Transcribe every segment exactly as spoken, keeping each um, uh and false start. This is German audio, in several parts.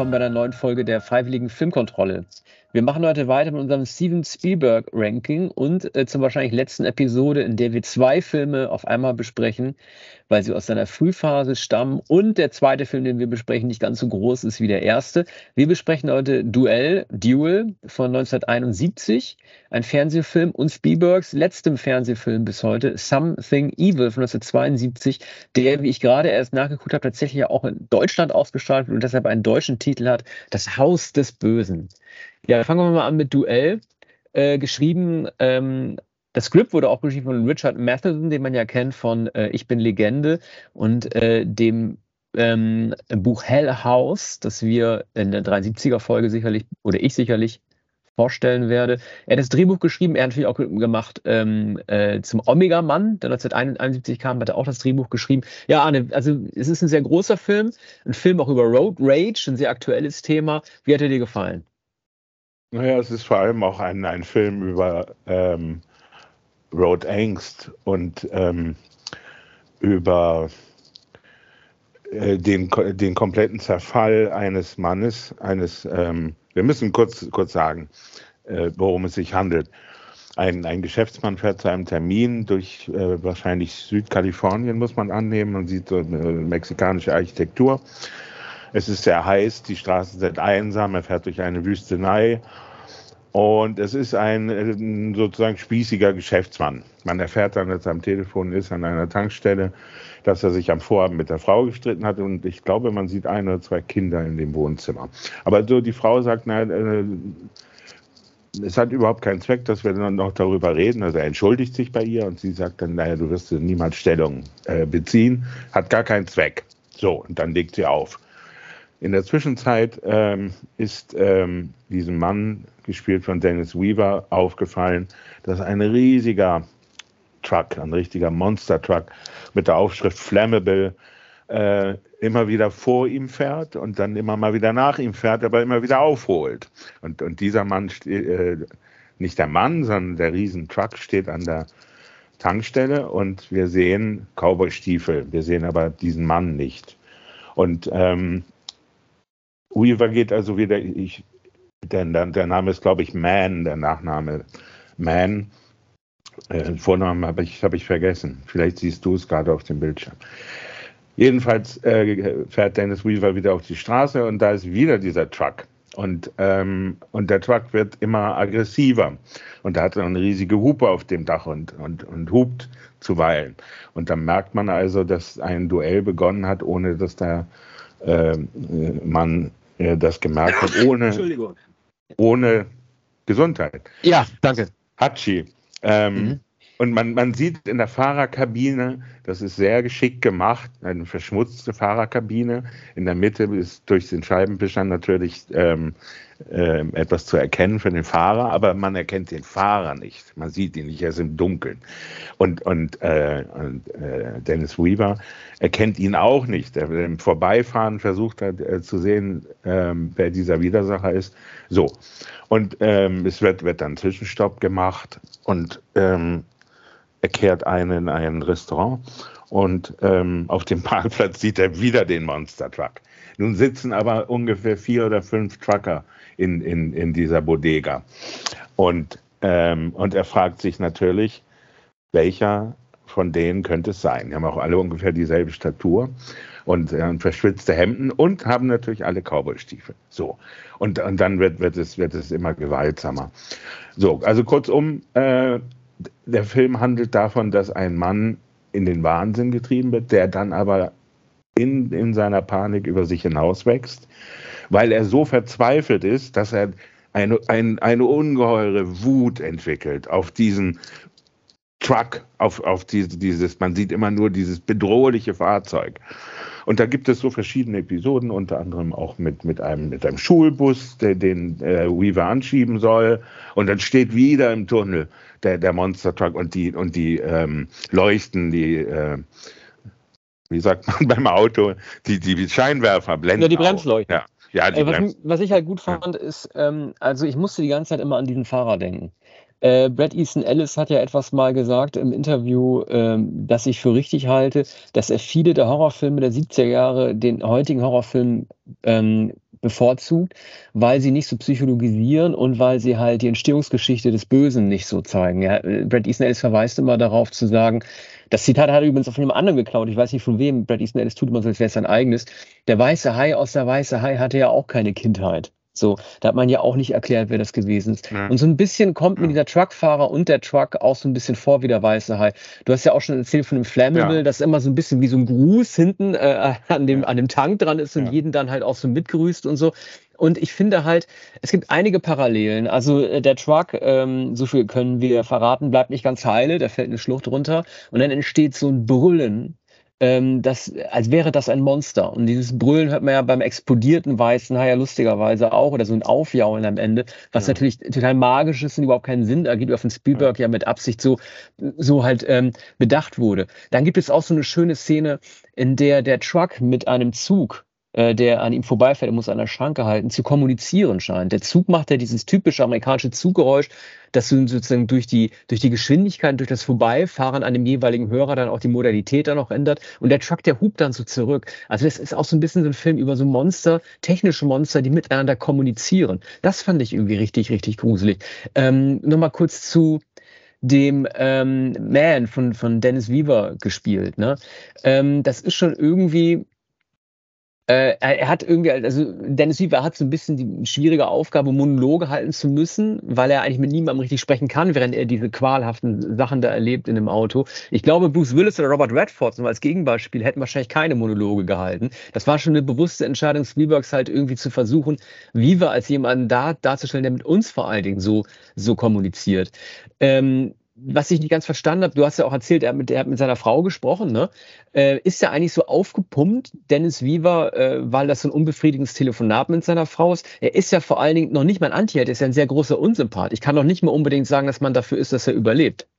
willkommen bei einer neuen Folge der Freiwilligen Filmkontrolle. Wir machen heute weiter mit unserem Steven Spielberg-Ranking und äh, zur wahrscheinlich letzten Episode, in der wir zwei Filme auf einmal besprechen, weil sie aus seiner Frühphase stammen und der zweite Film, den wir besprechen, nicht ganz so groß ist wie der erste. Wir besprechen heute Duell, Duel von neunzehnhunderteinundsiebzig, ein Fernsehfilm, und Spielbergs letztem Fernsehfilm bis heute, Something Evil von neunzehnhundertzweiundsiebzig, der, wie ich gerade erst nachgeguckt habe, tatsächlich ja auch in Deutschland ausgestrahlt wird und deshalb einen deutschen Titel hat, Das Haus des Bösen. Ja, fangen wir mal an mit Duell. Äh, geschrieben, ähm, das Skript wurde auch geschrieben von Richard Matheson, den man ja kennt von äh, Ich bin Legende und äh, dem ähm, Buch Hell House, das wir in der dreiundsiebziger-Folge sicherlich, oder ich sicherlich, vorstellen werde. Er hat das Drehbuch geschrieben, er hat natürlich auch gemacht ähm, äh, zum Omega-Mann, der neunzehnhunderteinundsiebzig kam, hat er auch das Drehbuch geschrieben. Ja, Arne, also es ist ein sehr großer Film, ein Film auch über Road Rage, ein sehr aktuelles Thema. Wie hat er dir gefallen? Naja, es ist vor allem auch ein, ein Film über ähm, Road Angst und ähm, über äh, den, den kompletten Zerfall eines Mannes, eines, ähm, wir müssen kurz, kurz sagen, äh, worum es sich handelt. Ein, ein Geschäftsmann fährt zu einem Termin durch äh, wahrscheinlich Südkalifornien, muss man annehmen, und sieht so eine mexikanische Architektur. Es ist sehr heiß, die Straßen sind einsam, er fährt durch eine Wüstenei und es ist ein sozusagen spießiger Geschäftsmann. Man erfährt dann, als er am Telefon ist, an einer Tankstelle, dass er sich am Vorabend mit der Frau gestritten hat und ich glaube, man sieht ein oder zwei Kinder in dem Wohnzimmer. Aber so die Frau sagt, nein, äh, es hat überhaupt keinen Zweck, dass wir dann noch darüber reden. Also er entschuldigt sich bei ihr und sie sagt dann, naja, du wirst niemals Stellung äh, beziehen, hat gar keinen Zweck. So, und dann legt sie auf. In der Zwischenzeit ähm, ist ähm, diesem Mann, gespielt von Dennis Weaver, aufgefallen, dass ein riesiger Truck, ein richtiger Monster-Truck mit der Aufschrift Flammable äh, immer wieder vor ihm fährt und dann immer mal wieder nach ihm fährt, aber immer wieder aufholt. Und, und dieser Mann, äh, nicht der Mann, sondern der Riesentruck steht an der Tankstelle und wir sehen Cowboy-Stiefel, wir sehen aber diesen Mann nicht. Und ähm, Weaver geht also wieder, ich, der, der Name ist, glaube ich, Mann, der Nachname Mann. Äh, Vornamen habe ich, hab ich vergessen. Vielleicht siehst du es gerade auf dem Bildschirm. Jedenfalls äh, fährt Dennis Weaver wieder auf die Straße und da ist wieder dieser Truck. Und, ähm, und der Truck wird immer aggressiver. Und da hat er eine riesige Hupe auf dem Dach und, und, und hupt zuweilen. Und dann merkt man also, dass ein Duell begonnen hat, ohne dass der äh, man äh, das gemerkt hat, ohne, ohne Gesundheit. Ja, danke. Hatschi. Ähm, Mhm. Und man, man sieht in der Fahrerkabine, das ist sehr geschickt gemacht, eine verschmutzte Fahrerkabine. In der Mitte ist durch den Scheibenwischer natürlich ähm, äh, etwas zu erkennen für den Fahrer, aber man erkennt den Fahrer nicht. Man sieht ihn nicht, er ist im Dunkeln. Und, und, äh, und äh, Dennis Weaver erkennt ihn auch nicht. Er, im Vorbeifahren versucht er äh, zu sehen, äh, wer dieser Widersacher ist. So. Und ähm, es wird, wird dann Zwischenstopp gemacht und ähm, er kehrt ein in ein Restaurant und ähm, auf dem Parkplatz sieht er wieder den Monster Truck. Nun sitzen aber ungefähr vier oder fünf Trucker in, in, in dieser Bodega. Und, ähm, und er fragt sich natürlich, welcher von denen könnte es sein. Die haben auch alle ungefähr dieselbe Statur und äh, verschwitzte Hemden und haben natürlich alle Cowboystiefel. So. Und, und dann wird, wird, es, wird es immer gewaltsamer. So, also kurzum, äh, der Film handelt davon, dass ein Mann in den Wahnsinn getrieben wird, der dann aber in, in seiner Panik über sich hinauswächst, weil er so verzweifelt ist, dass er eine, ein, eine ungeheure Wut entwickelt auf diesen Truck, auf, auf diese, dieses, man sieht immer nur dieses bedrohliche Fahrzeug. Und da gibt es so verschiedene Episoden, unter anderem auch mit, mit, einem, mit einem Schulbus, der, den äh, Weaver anschieben soll. Und dann steht wieder im Tunnel der, der Monster Truck und die, und die ähm, Leuchten, die, äh, wie sagt man beim Auto, die, die Scheinwerfer blenden. Ja, die Bremsleuchten. Ja, ja, die äh, was, Brems- was ich halt gut fand, ist, ähm, also ich musste die ganze Zeit immer an diesen Fahrer denken. Äh, Bret Easton Ellis hat ja etwas mal gesagt im Interview, ähm, das ich für richtig halte, dass er viele der Horrorfilme der siebziger Jahre den heutigen Horrorfilmen ähm, bevorzugt, weil sie nicht so psychologisieren und weil sie halt die Entstehungsgeschichte des Bösen nicht so zeigen. Ja, Bret Easton Ellis verweist immer darauf zu sagen, das Zitat hat er übrigens von einem anderen geklaut, ich weiß nicht von wem, Bret Easton Ellis tut immer so, als wäre es sein eigenes. Der weiße Hai aus der weiße Hai hatte ja auch keine Kindheit. So, da hat man ja auch nicht erklärt, wer das gewesen ist. Ja. Und so ein bisschen kommt mir dieser Truckfahrer und der Truck auch so ein bisschen vor wie der weiße Hai. Du hast ja auch schon erzählt von dem Flammable, ja. das immer so ein bisschen wie so ein Gruß hinten äh, an, dem, ja. an dem Tank dran ist und ja. jeden dann halt auch so mitgrüßt und so. Und ich finde halt, es gibt einige Parallelen. Also äh, der Truck, ähm, so viel können wir verraten, bleibt nicht ganz heile, da fällt eine Schlucht runter und dann entsteht so ein Brüllen. Ähm, das, als wäre das ein Monster. Und dieses Brüllen hört man ja beim explodierten weißen Hai ja lustigerweise auch, oder so ein Aufjaulen am Ende, was ja. natürlich total magisch ist und überhaupt keinen Sinn ergibt, auf den Spielberg ja. ja mit Absicht so, so halt ähm, bedacht wurde. Dann gibt es auch so eine schöne Szene, in der der Truck mit einem Zug, äh, der an ihm vorbeifährt, er muss an der Schranke halten, zu kommunizieren scheint. Der Zug macht ja dieses typische amerikanische Zuggeräusch, dass du sozusagen durch die, durch die Geschwindigkeit, durch das Vorbeifahren an dem jeweiligen Hörer dann auch die Modalität dann auch ändert. Und der Truck, der hupt dann so zurück. Also das ist auch so ein bisschen so ein Film über so Monster, technische Monster, die miteinander kommunizieren. Das fand ich irgendwie richtig, richtig gruselig. Ähm, Nochmal kurz zu dem ähm, Man von, von Dennis Weaver gespielt. Ne? Ähm, das ist schon irgendwie... Äh, er, er hat irgendwie, also Dennis Weaver hat so ein bisschen die schwierige Aufgabe, Monologe halten zu müssen, weil er eigentlich mit niemandem richtig sprechen kann, während er diese qualhaften Sachen da erlebt in dem Auto. Ich glaube, Bruce Willis oder Robert Redford, so als Gegenbeispiel, hätten wahrscheinlich keine Monologe gehalten. Das war schon eine bewusste Entscheidung Spielbergs, halt irgendwie zu versuchen, Weaver als jemanden da, darzustellen, der mit uns vor allen Dingen so, so kommuniziert. Ähm, Was ich nicht ganz verstanden habe, du hast ja auch erzählt, er hat mit, er hat mit seiner Frau gesprochen, ne? Äh, ist er eigentlich so aufgepumpt, Dennis Weaver, äh, weil das so ein unbefriedigendes Telefonat mit seiner Frau ist? Er ist ja vor allen Dingen noch nicht mal ein Anti-Held, er ist ja ein sehr großer Unsympath. Ich kann doch nicht mal unbedingt sagen, dass man dafür ist, dass er überlebt.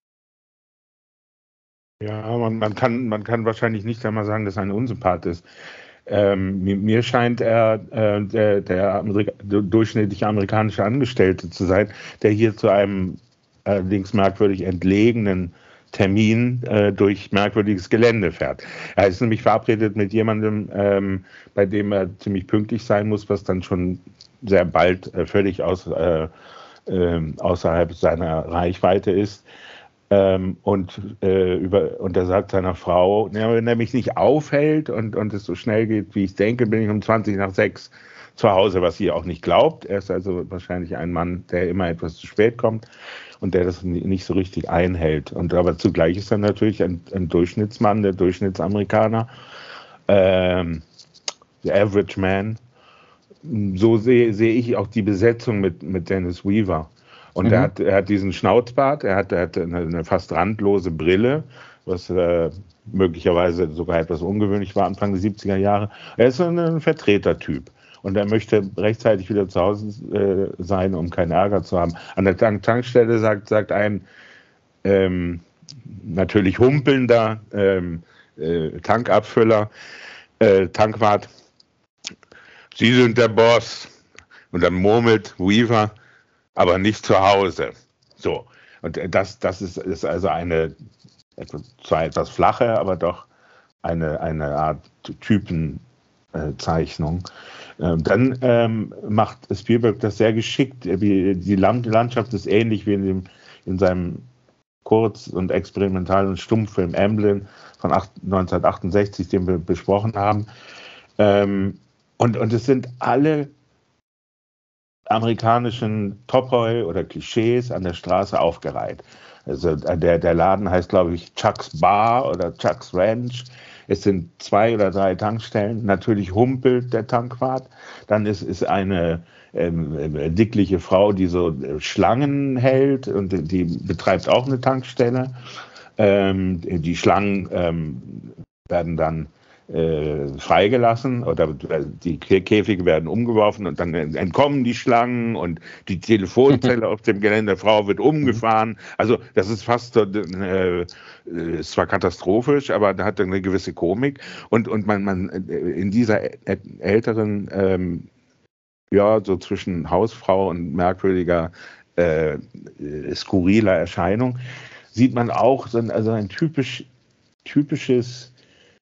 Ja, man, man, kann, man kann wahrscheinlich nicht einmal sagen, dass er ein Unsympath ist. Ähm, mir, mir scheint er äh, der, der Amerika durchschnittliche amerikanische Angestellte zu sein, der hier zu einem allerdings merkwürdig entlegenen Termin äh, durch merkwürdiges Gelände fährt. Er ist nämlich verabredet mit jemandem, ähm, bei dem er ziemlich pünktlich sein muss, was dann schon sehr bald äh, völlig aus, äh, äh, außerhalb seiner Reichweite ist. Ähm, und, äh, über, und er sagt seiner Frau, ja, wenn er mich nicht aufhält und, und es so schnell geht, wie ich denke, bin ich um zwanzig nach sechs zu Hause, was sie auch nicht glaubt. Er ist also wahrscheinlich ein Mann, der immer etwas zu spät kommt und der das nicht so richtig einhält. Und aber zugleich ist er natürlich ein, ein Durchschnittsmann, der Durchschnittsamerikaner, ähm, der Average Man. So sehe, sehe ich auch die Besetzung mit, mit Dennis Weaver. Und mhm. er, hat, er hat diesen Schnauzbart, er hat, er hat eine, eine fast randlose Brille, was äh, möglicherweise sogar etwas ungewöhnlich war Anfang der siebziger Jahre. Er ist ein, ein Vertretertyp. Und er möchte rechtzeitig wieder zu Hause äh, sein, um keinen Ärger zu haben. An der Tank Tankstelle sagt, sagt ein ähm, natürlich humpelnder ähm, äh, Tankabfüller, äh, Tankwart, Sie sind der Boss. Und dann murmelt Weaver, aber nicht zu Hause. So. Und das, das ist, ist also eine, zwar etwas flache, aber doch eine, eine Art Typenzeichnung. Dann ähm, macht Spielberg das sehr geschickt. Die Landschaft ist ähnlich wie in, dem, in seinem Kurz- und experimentalen Stummfilm Amblin von neunzehnhundertachtundsechzig, den wir besprochen haben. Ähm, und, und es sind alle amerikanischen Topoi oder Klischees an der Straße aufgereiht. Also der, der Laden heißt, glaube ich, Chuck's Bar oder Chuck's Ranch. Es sind zwei oder drei Tankstellen. Natürlich humpelt der Tankwart. Dann ist, ist eine ähm, dickliche Frau, die so Schlangen hält und die betreibt auch eine Tankstelle. Ähm, die Schlangen ähm, werden dann äh, freigelassen oder die Käfige werden umgeworfen und dann entkommen die Schlangen und die Telefonzelle auf dem Gelände der Frau wird umgefahren. Also das ist fast so, äh, ist zwar katastrophisch, aber da hat eine gewisse Komik und, und man, man in dieser älteren, ähm, ja, so zwischen Hausfrau und merkwürdiger, äh, skurriler Erscheinung, sieht man auch so ein, also ein typisch, typisches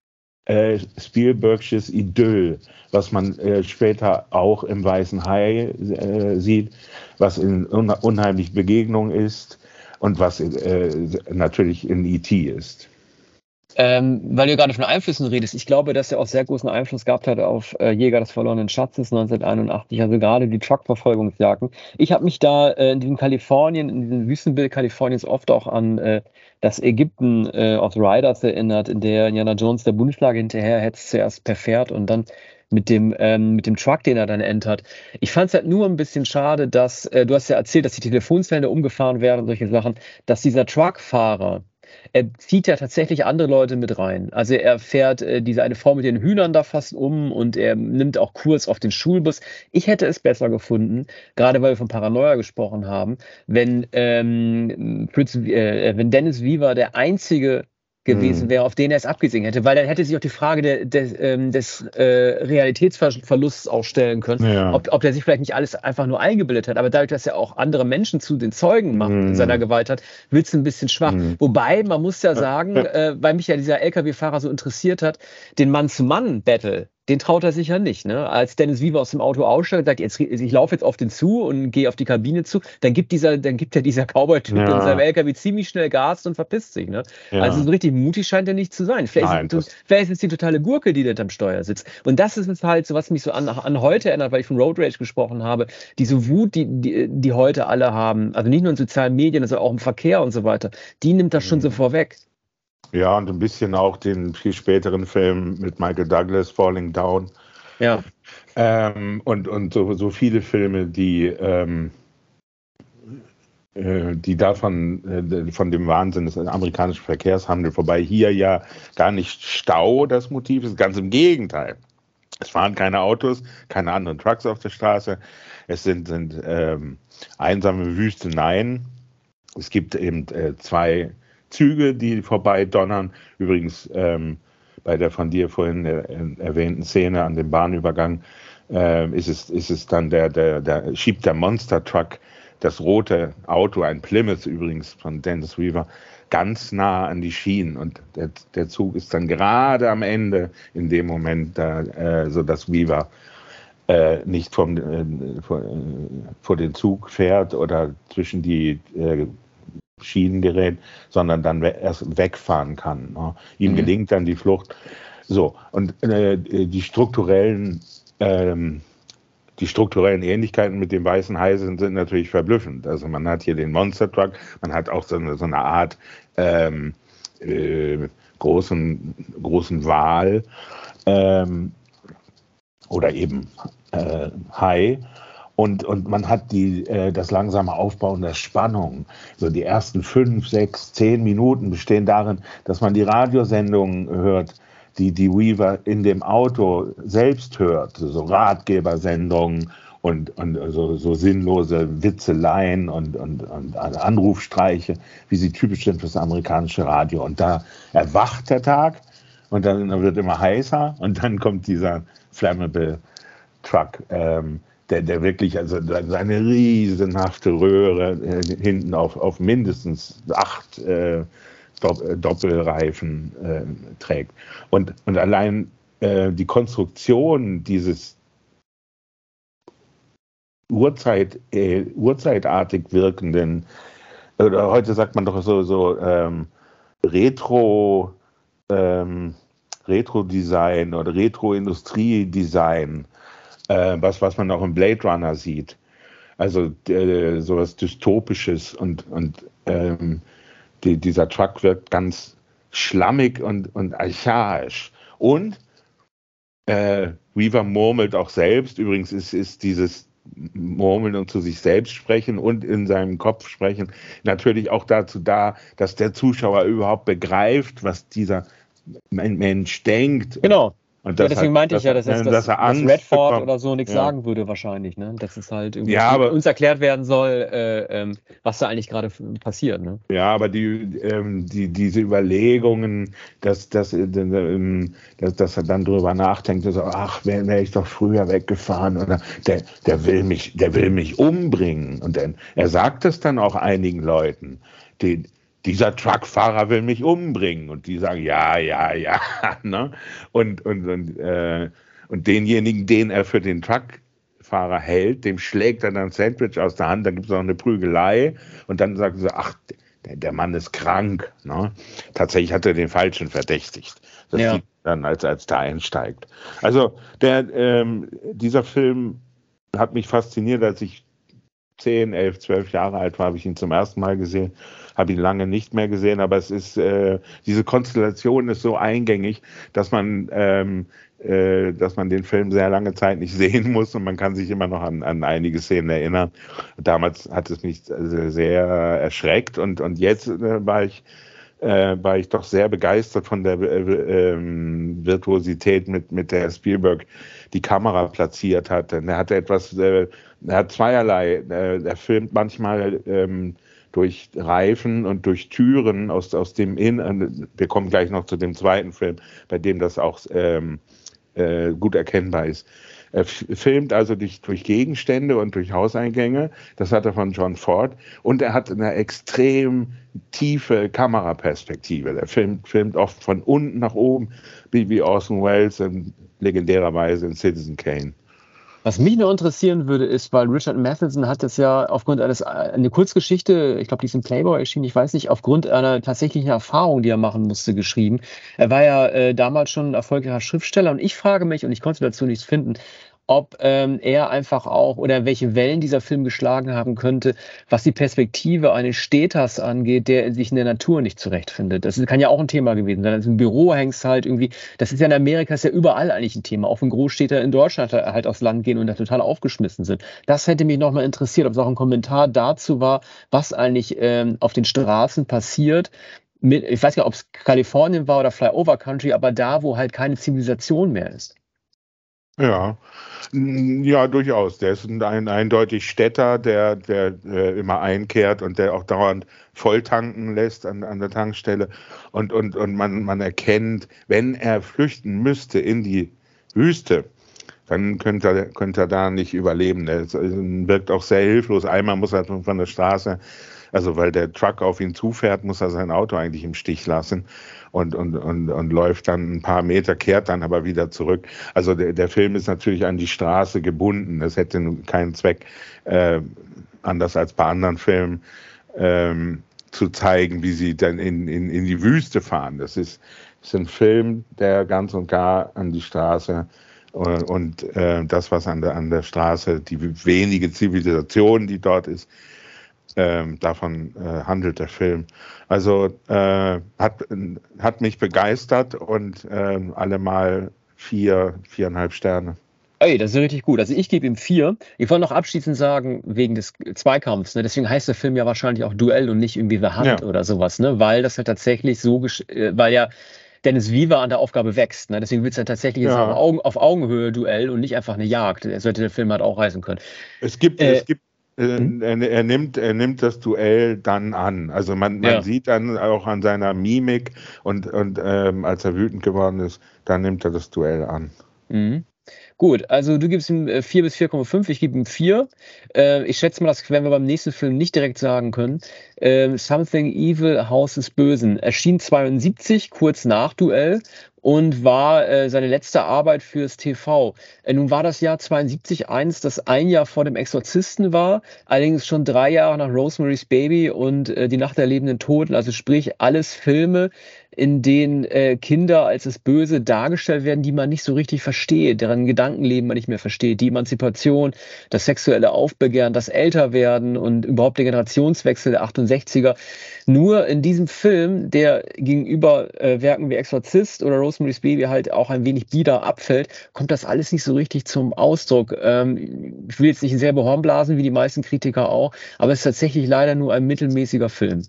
äh, Spielbergsches Idyll, was man äh, später auch im Weißen Hai äh, sieht, was in un unheimlich Begegnung ist und was äh, natürlich in E T ist. Ähm, weil du gerade von Einflüssen redest, ich glaube, dass er auch sehr großen Einfluss gehabt hat auf äh, Jäger des verlorenen Schatzes neunzehnhunderteinundachtzig, also gerade die Truckverfolgungsjagden. Ich habe mich da äh, in diesem Kalifornien, in diesem Wüstenbild Kaliforniens oft auch an äh, das Ägypten äh, of the Riders erinnert, in der Indiana Jones der Bundeslage hinterher hetzt, zuerst per Pferd und dann mit dem, ähm, mit dem Truck, den er dann entert. Ich fand es halt nur ein bisschen schade, dass, äh, du hast ja erzählt, dass die Telefonzellen umgefahren werden und solche Sachen, dass dieser Truckfahrer, er zieht ja tatsächlich andere Leute mit rein. Also er fährt äh, diese eine Frau mit den Hühnern da fast um und er nimmt auch Kurs auf den Schulbus. Ich hätte es besser gefunden, gerade weil wir von Paranoia gesprochen haben, wenn, ähm, Fritz, äh, wenn Dennis Weaver der einzige gewesen wäre, auf den er es abgesehen hätte, weil dann hätte sich auch die Frage der, der, ähm, des äh, Realitätsverlusts auch stellen können, Ja. ob, ob der sich vielleicht nicht alles einfach nur eingebildet hat, aber dadurch, dass er auch andere Menschen zu den Zeugen macht Mm. in seiner Gewalttat, wird es ein bisschen schwach. Mm. Wobei, man muss ja sagen, äh, weil mich ja dieser L K W-Fahrer so interessiert hat, den Mann-zu-Mann-Battle, den traut er sich ja nicht. Ne? Als Dennis Weaver aus dem Auto aussteigt und sagt, jetzt, ich laufe jetzt auf den zu und gehe auf die Kabine zu, dann gibt, dieser, dann gibt ja dieser Cowboy-Typ Ja. in seinem L K W ziemlich schnell Gas und verpisst sich. Ne? Ja. Also so richtig mutig scheint er nicht zu sein. Vielleicht, Nein, ist, das- vielleicht ist es die totale Gurke, die da am Steuer sitzt. Und das ist es halt so, was mich so an, an heute erinnert, weil ich von Road Rage gesprochen habe. Diese Wut, die, die, die heute alle haben, also nicht nur in sozialen Medien, sondern auch im Verkehr und so weiter, die nimmt das schon so vorweg. Ja, und ein bisschen auch den viel späteren Film mit Michael Douglas, Falling Down. Ja. Ähm, und und so, so viele Filme, die, ähm, äh, die davon, äh, von dem Wahnsinn des amerikanischen Verkehrshandels, wobei hier ja gar nicht Stau das Motiv ist, ganz im Gegenteil. Es fahren keine Autos, keine anderen Trucks auf der Straße. Es sind, sind ähm, einsame Wüsteneien. Es gibt eben äh, zwei Züge, die vorbei donnern. Übrigens ähm, bei der von dir vorhin äh, erwähnten Szene an dem Bahnübergang äh, ist es, ist es dann der, der, der schiebt der Monster Truck das rote Auto, ein Plymouth übrigens von Dennis Weaver, ganz nah an die Schienen und der, der Zug ist dann gerade am Ende in dem Moment da, äh, so dass Weaver äh, nicht vom, äh, vor, äh, vor den Zug fährt oder zwischen die äh, Schienen gerät, sondern dann we erst wegfahren kann. Ne? Ihm mhm. gelingt dann die Flucht. So, und äh, die strukturellen ähm, die strukturellen Ähnlichkeiten mit dem Weißen Hai sind, sind natürlich verblüffend. Also man hat hier den Monster Truck, man hat auch so eine, so eine Art ähm, äh, großen, großen Wal ähm, oder eben äh, Hai. Und, und man hat die, äh, das langsame Aufbauen der Spannung. So die ersten fünf, sechs, zehn Minuten bestehen darin, dass man die Radiosendungen hört, die die Weaver in dem Auto selbst hört. So Ratgebersendungen und, und so, so sinnlose Witzeleien und, und, und Anrufstreiche, wie sie typisch sind für das amerikanische Radio. Und da erwacht der Tag und dann wird immer heißer und dann kommt dieser Flammable Truck, ähm, Der, der wirklich, also seine riesenhafte Röhre äh, hinten auf, auf mindestens acht äh, Doppelreifen äh, trägt. Und, und allein äh, die Konstruktion dieses Urzeit, äh, urzeitartig wirkenden, oder heute sagt man doch so, so ähm, Retro, ähm, Retro-Design oder Retro-Industrie-Design, äh, was, was man auch im Blade Runner sieht. Also äh, sowas Dystopisches und, und ähm, die, dieser Truck wirkt ganz schlammig und, und archaisch. Und äh, Weaver murmelt auch selbst. Übrigens ist, ist dieses Murmeln und zu sich selbst sprechen und in seinem Kopf sprechen natürlich auch dazu da, dass der Zuschauer überhaupt begreift, was dieser Mensch denkt. Genau. Und ja, deswegen hat, meinte ich ja, dass, dass, dass, dass, er dass Angst Redford bekommt. oder so nichts Ja. sagen würde wahrscheinlich, ne? Dass es halt irgendwie Ja, aber- uns erklärt werden soll, äh, ähm, was da eigentlich gerade f- passiert, ne? Ja, aber die, ähm, die, diese Überlegungen, dass, dass, äh, ähm, dass, dass er dann drüber nachdenkt, so, ach, wäre wär ich doch früher weggefahren oder der, der will mich, der will mich umbringen. Und dann, er sagt es dann auch einigen Leuten, die, dieser Truckfahrer will mich umbringen. Und die sagen, ja, ja, ja. Ne? Und, und, und, äh, und denjenigen, den er für den Truckfahrer hält, dem schlägt er dann ein Sandwich aus der Hand, dann gibt es noch eine Prügelei und dann sagen sie, ach, der, der Mann ist krank. Ne? Tatsächlich hat er den Falschen verdächtigt. Das Ja. sieht dann, als, als der einsteigt. Also der, ähm, dieser Film hat mich fasziniert, als ich zehn, elf, zwölf Jahre alt war, habe ich ihn zum ersten Mal gesehen, habe ihn lange nicht mehr gesehen, aber es ist, äh, diese Konstellation ist so eingängig, dass man, ähm, äh, dass man den Film sehr lange Zeit nicht sehen muss und man kann sich immer noch an, an einige Szenen erinnern. Damals hat es mich sehr erschreckt und, und jetzt äh, war ich Äh, war ich doch sehr begeistert von der äh, ähm, Virtuosität, mit, mit der Spielberg die Kamera platziert hat. Er hatte etwas, äh, er hat zweierlei. Äh, er filmt manchmal ähm, durch Reifen und durch Türen aus, aus dem Innen. Wir kommen gleich noch zu dem zweiten Film, bei dem das auch ähm, äh, gut erkennbar ist. Er filmt also durch, durch Gegenstände und durch Hauseingänge. Das hat er von John Ford. Und er hat eine extrem tiefe Kameraperspektive. Er filmt, filmt oft von unten nach oben, wie, wie Orson Welles in legendärerweise in Citizen Kane. Was mich nur interessieren würde, ist, weil Richard Matheson hat das ja aufgrund eines, eine Kurzgeschichte, ich glaube, die ist im Playboy erschienen, ich weiß nicht, aufgrund einer tatsächlichen Erfahrung, die er machen musste, geschrieben. Er war ja äh, damals schon ein erfolgreicher Schriftsteller und ich frage mich, und ich konnte dazu nichts finden, ob ähm, er einfach auch oder welche Wellen dieser Film geschlagen haben könnte, was die Perspektive eines Städters angeht, der sich in der Natur nicht zurechtfindet. Das kann ja auch ein Thema gewesen sein. Also im Büro hängst halt irgendwie, das ist ja in Amerika, ist ja überall eigentlich ein Thema. Auch wenn Großstädter in Deutschland halt aufs Land gehen und da total aufgeschmissen sind. Das hätte mich nochmal interessiert, ob es auch ein Kommentar dazu war, was eigentlich ähm, auf den Straßen passiert. Mit, ich weiß gar nicht, ob es Kalifornien war oder Flyover Country, aber da, wo halt keine Zivilisation mehr ist. Ja, ja, durchaus. Der ist ein, ein eindeutig Städter, der, der äh, immer einkehrt und der auch dauernd voll tanken lässt an, an der Tankstelle. Und, und, und man, man erkennt, wenn er flüchten müsste in die Wüste, dann könnte er, könnte er da nicht überleben. Er wirkt auch sehr hilflos. Einmal muss er von der Straße, also weil der Truck auf ihn zufährt, muss er sein Auto eigentlich im Stich lassen und, und, und, und läuft dann ein paar Meter, kehrt dann aber wieder zurück. Also der, der Film ist natürlich an die Straße gebunden. Das hätte keinen Zweck, äh, anders als bei anderen Filmen, ähm, zu zeigen, wie sie dann in, in, in die Wüste fahren. Das ist, ist ein Film, der ganz und gar an die Straße und, und äh, das, was an der, an der Straße, die wenige Zivilisation, die dort ist, Ähm, davon äh, handelt der Film. Also äh, hat, hat mich begeistert und äh, allemal vier, viereinhalb Sterne. Ey, das ist richtig gut. Also ich gebe ihm vier. Ich wollte noch abschließend sagen, wegen des Zweikampfs, ne? Deswegen heißt der Film ja wahrscheinlich auch Duell und nicht irgendwie The Hunt Ja. oder sowas, ne? Weil das ja tatsächlich so, äh, weil ja Dennis Weaver an der Aufgabe wächst, ne? Deswegen wird es ja tatsächlich jetzt Ja. auf, Augen, auf Augenhöhe Duell und nicht einfach eine Jagd. Das sollte der Film halt auch heißen können. Es gibt, Äh, es gibt äh, hm? er, er, nimmt, er nimmt das Duell dann an. Also man, man Ja. sieht dann auch an seiner Mimik und, und ähm, als er wütend geworden ist, dann nimmt er das Duell an. Mhm. Gut, also du gibst ihm äh, vier bis vier Komma fünf, ich gebe ihm vier. Äh, ich schätze mal, das werden wir beim nächsten Film nicht direkt sagen können. Ähm, Something Evil, Haus des Bösen, erschien zweiundsiebzig, kurz nach Duell und war äh, seine letzte Arbeit fürs T V. Äh, nun war das Jahr zweiundsiebzig eins, das ein Jahr vor dem Exorzisten war, allerdings schon drei Jahre nach Rosemary's Baby und äh, Die Nacht der lebenden Toten, also sprich alles Filme, in denen äh, Kinder als das Böse dargestellt werden, die man nicht so richtig versteht, deren Gedankenleben man nicht mehr versteht. Die Emanzipation, das sexuelle Aufbegehren, das Älterwerden und überhaupt der Generationswechsel der achtundsechziger. Nur in diesem Film, der gegenüber äh, Werken wie Exorzist oder Rosemary's Baby halt auch ein wenig bieder abfällt, kommt das alles nicht so richtig zum Ausdruck. Ähm, ich will jetzt nicht sehr behornblasen, wie die meisten Kritiker auch, aber es ist tatsächlich leider nur ein mittelmäßiger Film.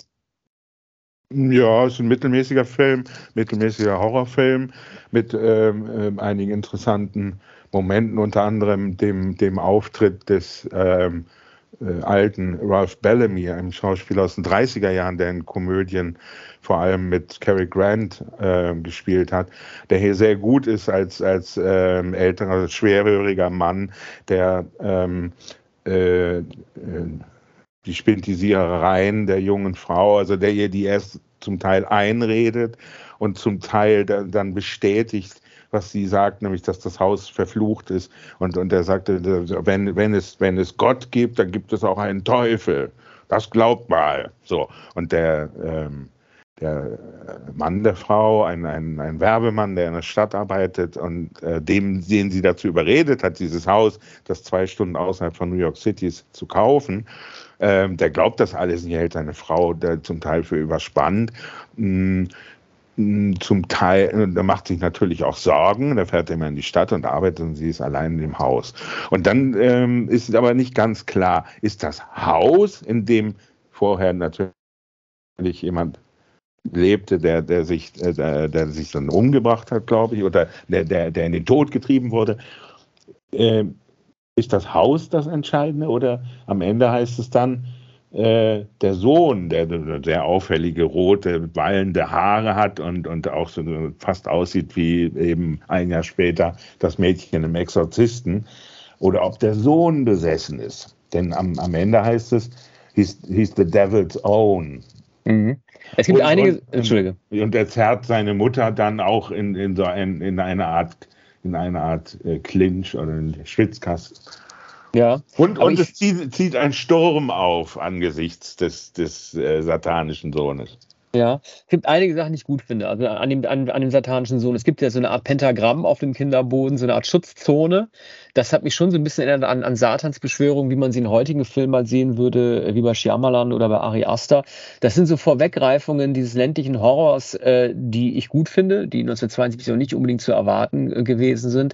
Ja, es ist ein mittelmäßiger Film, mittelmäßiger Horrorfilm mit ähm, äh, einigen interessanten Momenten, unter anderem dem, dem Auftritt des ähm, äh, alten Ralph Bellamy, einem Schauspieler aus den dreißiger Jahren, der in Komödien vor allem mit Cary Grant äh, gespielt hat, der hier sehr gut ist als, als ähm, älterer, schwerhöriger Mann, der ähm, äh, äh, die Spintisierereien der jungen Frau, also der ihr die erst zum Teil einredet und zum Teil da, dann bestätigt, was sie sagt, nämlich, dass das Haus verflucht ist. Und, und er sagte, wenn, wenn, es, wenn es Gott gibt, dann gibt es auch einen Teufel. Das glaubt mal. So. Und der, ähm, der Mann der Frau, ein, ein, ein Werbemann, der in der Stadt arbeitet und äh, dem, den sie dazu überredet hat, dieses Haus, das zwei Stunden außerhalb von New York City ist, zu kaufen, ähm, der glaubt das alles nicht, hält seine Frau der zum Teil für überspannt. Mm, Zum Teil, da macht sich natürlich auch Sorgen, da fährt er immer in die Stadt und arbeitet und sie ist allein in dem Haus. Und dann ähm, ist aber nicht ganz klar, ist das Haus, in dem vorher natürlich jemand lebte, der, der, sich, äh, der, der sich dann umgebracht hat, glaube ich, oder der, der, der in den Tod getrieben wurde, äh, ist das Haus das Entscheidende oder am Ende heißt es dann, Äh, der Sohn, der sehr auffällige rote, wallende Haare hat und, und auch so fast aussieht wie eben ein Jahr später das Mädchen im Exorzisten, oder ob der Sohn besessen ist. Denn am, am Ende heißt es, he's, he's the devil's own. Mhm. Es gibt und, einige, und, Entschuldige. Und er zerrt seine Mutter dann auch in, in, so ein, in eine Art, in eine Art äh, Clinch oder in Schwitzkasten. Ja, und und ich, es zieht, zieht ein Sturm auf angesichts des, des äh, satanischen Sohnes. Ja, es gibt einige Sachen, die ich gut finde. Also an dem, an, an dem satanischen Sohn. Es gibt ja so eine Art Pentagramm auf dem Kinderboden, so eine Art Schutzzone. Das hat mich schon so ein bisschen erinnert an, an Satans Beschwörung, wie man sie in heutigen Filmen mal sehen würde, wie bei Shyamalan oder bei Ari Aster. Das sind so Vorweggreifungen dieses ländlichen Horrors, äh, die ich gut finde, die neunzehnhundertzweiundsiebzig auch nicht unbedingt zu erwarten äh, gewesen sind.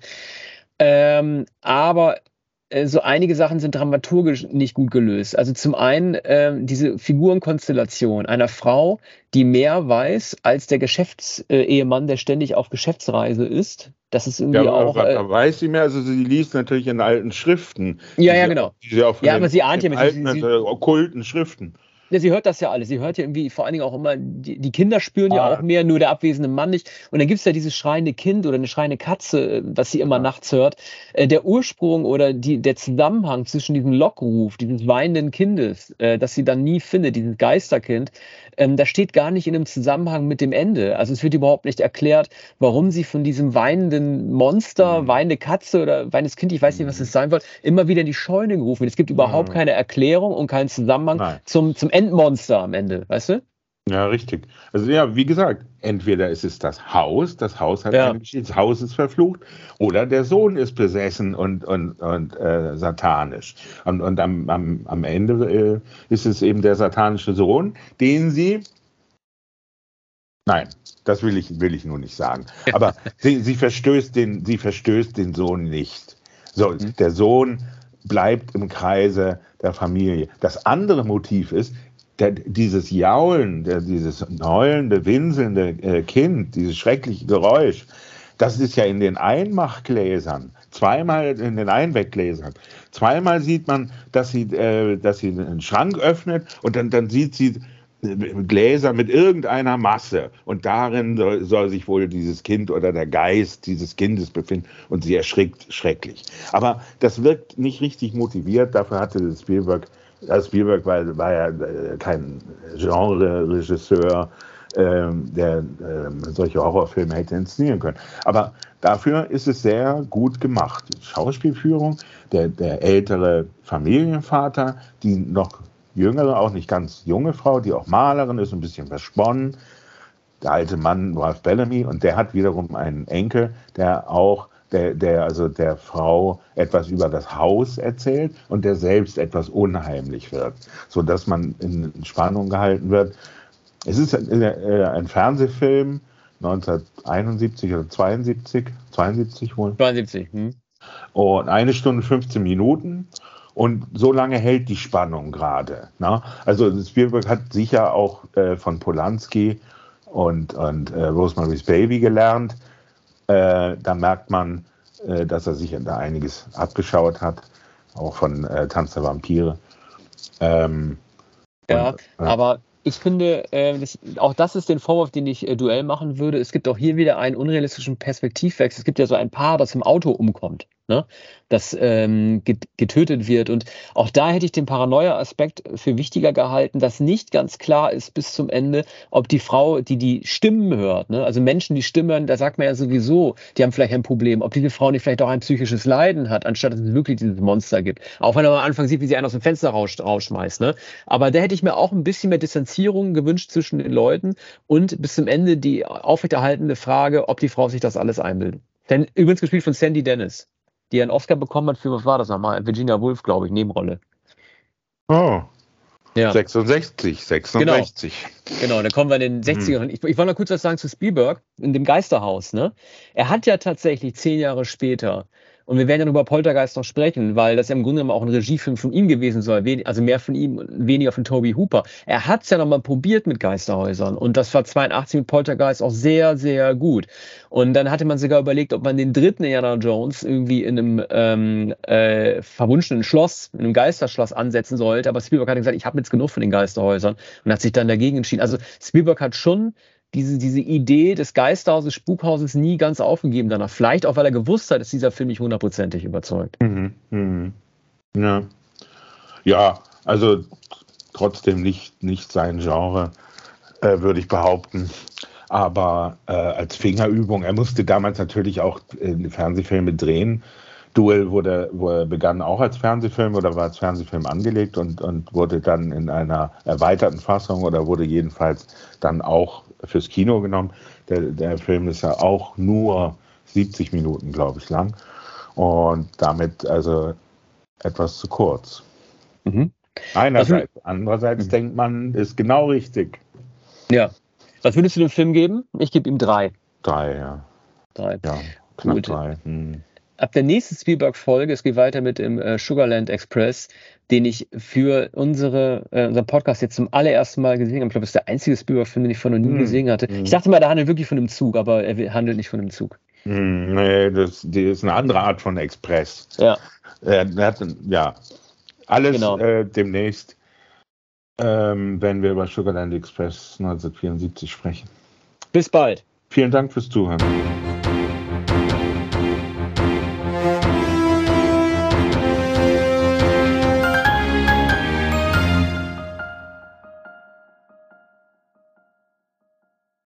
Ähm, aber so einige Sachen sind dramaturgisch nicht gut gelöst. Also zum einen ähm, diese Figurenkonstellation einer Frau, die mehr weiß als der Geschäftsehemann, der ständig auf Geschäftsreise ist. Das ist irgendwie ja, aber, auch. Äh, aber weiß sie mehr? Also sie liest natürlich in alten Schriften. ja, die ja, sie, genau. Die sie auch von Ja, den, aber sie ahnt ja, den sie, alten, sie, sie, also okkulten Schriften. Ja, sie hört das ja alles. Sie hört ja irgendwie vor allen Dingen auch immer, die, die Kinder spüren ja auch Ah, mehr, nur der abwesende Mann nicht. Und dann gibt es ja dieses schreiende Kind oder eine schreiende Katze, äh, was sie immer ja. nachts hört. Äh, der Ursprung oder die, der Zusammenhang zwischen diesem Lockruf, dieses weinenden Kindes, äh, das sie dann nie findet, dieses Geisterkind, ähm, das steht gar nicht in einem Zusammenhang mit dem Ende. Also es wird überhaupt nicht erklärt, warum sie von diesem weinenden Monster, Mhm. weinende Katze oder weinendes Kind, ich weiß nicht, was es sein soll, immer wieder in die Scheune gerufen wird. Es gibt überhaupt Mhm. keine Erklärung und keinen Zusammenhang Nein. zum, zum Endmonster am Ende, weißt du? Ja, richtig. Also ja, wie gesagt, entweder ist es das Haus, das Haus hat Ja. eine Geschichte, das Haus ist verflucht, oder der Sohn ist besessen und, und, und äh, satanisch. Und, und am, am, am Ende äh, ist es eben der satanische Sohn, den sie, nein, das will ich, will ich nur nicht sagen, aber sie, sie, verstößt den, sie verstößt den Sohn nicht. So, Mhm. der Sohn bleibt im Kreise der Familie. Das andere Motiv ist, Der, dieses Jaulen, der, dieses heulende, winselnde äh, Kind, dieses schreckliche Geräusch, das ist ja in den Einmachgläsern, zweimal in den Einweggläsern, zweimal sieht man, dass sie, äh, dass sie einen Schrank öffnet und dann, dann sieht sie Gläser mit irgendeiner Masse und darin soll, soll sich wohl dieses Kind oder der Geist dieses Kindes befinden und sie erschrickt schrecklich. Aber das wirkt nicht richtig motiviert, dafür hatte Spielberg Also Spielberg war, war ja kein Genre-Regisseur, ähm, der ähm, solche Horrorfilme hätte inszenieren können. Aber dafür ist es sehr gut gemacht. Die Schauspielführung, der, der ältere Familienvater, die noch jüngere, auch nicht ganz junge Frau, die auch Malerin ist, ein bisschen versponnen. Der alte Mann, Ralph Bellamy, und der hat wiederum einen Enkel, der auch Der, der also der Frau etwas über das Haus erzählt und der selbst etwas unheimlich wird, sodass man in Spannung gehalten wird. Es ist ein, ein Fernsehfilm, neunzehnhunderteinundsiebzig oder zweiundsiebzig, zweiundsiebzig wohl. zweiundsiebzig. Hm. Und eine Stunde fünfzehn Minuten. Und so lange hält die Spannung gerade. Ne? Also Spielberg hat sicher auch äh, von Polanski und, und äh, Rosemary's Baby gelernt. Äh, da merkt man, äh, dass er sich da einiges abgeschaut hat, auch von äh, Tanz der Vampire. Ähm, Ja, und, äh, aber ich finde, äh, das, auch das ist den Vorwurf, den ich äh, Duell machen würde. Es gibt auch hier wieder einen unrealistischen Perspektivwechsel. Es gibt ja so ein Paar, das im Auto umkommt. ne? Das ähm, get getötet wird. Und auch da hätte ich den Paranoia-Aspekt für wichtiger gehalten, dass nicht ganz klar ist bis zum Ende, ob die Frau, die die Stimmen hört, ne? Also Menschen, die Stimmen hören, da sagt man ja sowieso, die haben vielleicht ein Problem, ob diese Frau nicht vielleicht auch ein psychisches Leiden hat, anstatt dass es wirklich dieses Monster gibt. Auch wenn man am Anfang sieht, wie sie einen aus dem Fenster raus rausschmeißt, ne? Aber da hätte ich mir auch ein bisschen mehr Distanzierung gewünscht zwischen den Leuten und bis zum Ende die aufrechterhaltende Frage, ob die Frau sich das alles einbildet. Denn übrigens gespielt von Sandy Dennis, die einen Oscar bekommen hat für, was war das nochmal? Virginia Woolf, glaube ich, Nebenrolle. Oh. Ja. sechsundsechzig, sechsundsechzig. Genau, genau, dann kommen wir in den sechzigern. Ich, ich wollte noch kurz was sagen zu Spielberg in dem Geisterhaus. Ne? Er hat ja tatsächlich zehn Jahre später, und wir werden ja noch über Poltergeist noch sprechen, weil das ja im Grunde genommen auch ein Regiefilm von ihm gewesen soll, also mehr von ihm, weniger von Toby Hooper. Er hat es ja nochmal probiert mit Geisterhäusern und das war zweiundachtzig mit Poltergeist auch sehr, sehr gut. Und dann hatte man sogar überlegt, ob man den dritten Indiana Jones irgendwie in einem ähm, äh, verwunschenen Schloss, in einem Geisterschloss ansetzen sollte, aber Spielberg hat gesagt, ich habe jetzt genug von den Geisterhäusern und hat sich dann dagegen entschieden. Also Spielberg hat schon Diese, diese Idee des Geisterhauses, Spukhauses nie ganz aufgegeben danach. Vielleicht auch, weil er gewusst hat, dass dieser Film nicht hundertprozentig überzeugt. Mhm, mhm. Ja. ja, also trotzdem nicht, nicht sein Genre, äh, würde ich behaupten. Aber äh, als Fingerübung, er musste damals natürlich auch äh, Fernsehfilme drehen. Duel wurde, wurde, begann auch als Fernsehfilm oder war als Fernsehfilm angelegt und, und wurde dann in einer erweiterten Fassung oder wurde jedenfalls dann auch fürs Kino genommen. Der, der Film ist ja auch nur siebzig Minuten, glaube ich, lang und damit also etwas zu kurz. Mhm. Einerseits. Also, andererseits mhm. denkt man, ist genau richtig. Ja. Was würdest du dem Film geben? Ich gebe ihm drei. Drei, ja. Drei. Ja, knapp Gut. drei. Hm. Ab der nächsten Spielberg-Folge, es geht weiter mit dem äh, Sugarland Express, den ich für unsere, äh, unseren Podcast jetzt zum allerersten Mal gesehen habe. Ich glaube, das ist der einzige Spielberg-Film, den ich von noch nie mm, gesehen hatte. Mm. Ich dachte mal, der handelt wirklich von einem Zug, aber er handelt nicht von einem Zug. Mm, nee, das, das ist eine andere Art von Express. Ja. Er hat, ja, alles genau. äh, demnächst, ähm, wenn wir über Sugarland Express neunzehnhundertvierundsiebzig sprechen. Bis bald. Vielen Dank fürs Zuhören.